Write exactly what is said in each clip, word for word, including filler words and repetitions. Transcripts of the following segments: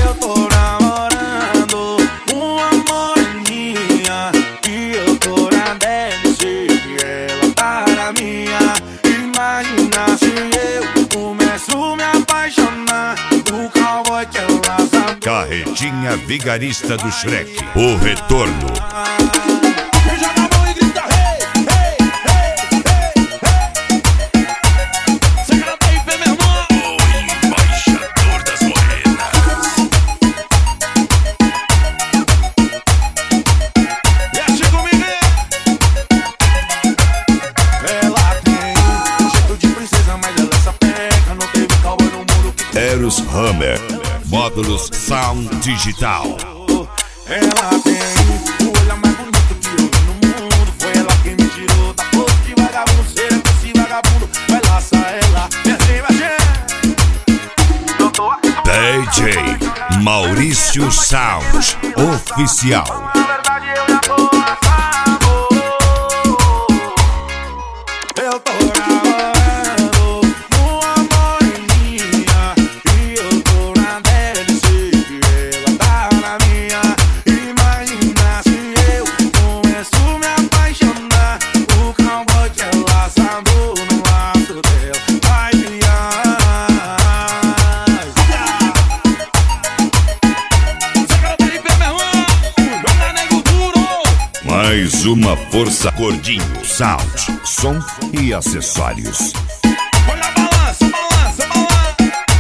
Eu tô namorando uma moreninha e eu tô na dance e ela tá na minha. Imagina se eu começo a me apaixonar do cowboy que ela sabe. Carretinha Vigarista do Shrek, o retorno. Eros Hammer, módulos Sound Digital. Ela tem o olhar mais bonito que eu vi no mundo. Foi ela quem me tirou da força de vagabundo. Será que esse vagabundo vai laçar ela? E assim vai ser. D J Maurício Sound Oficial. Na verdade eu já tô assado. Eu tô namorando uma moreninha e eu tô na delice e ela tá na minha. Imagina se eu começo a me apaixonar o cowboy que ela sambou no laço dela. Ai, mais uma força Gordinho Sound, som e acessórios. olha a balança, balança, balança.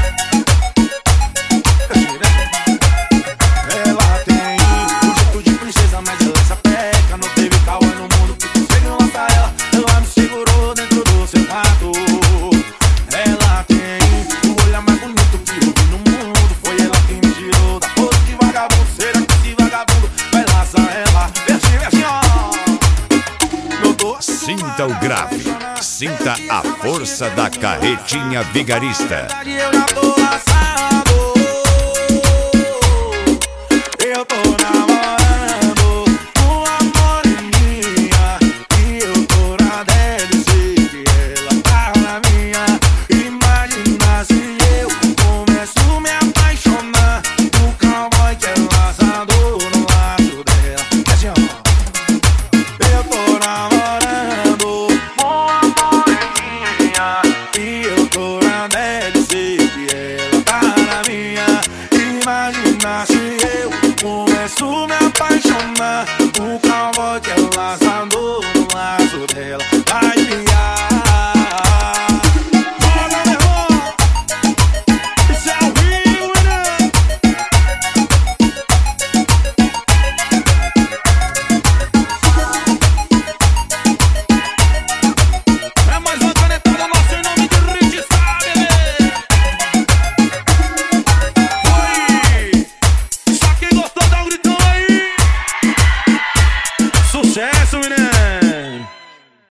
Ela tem o jeito de princesa, mas ela é sapeca. Não teve cowboy no mundo que conseguiu lançar ela. Ela me segurou dentro do seu rato. Ela tem o olhar mais bonito que eu vi no mundo. Foi ela quem me tirou da força de vagabundo. Será que esse vagabundo vai laçar ela? Veste, veste, ó. Sinta o grave, sinta a força da Carretinha Vigarista. Eu já tô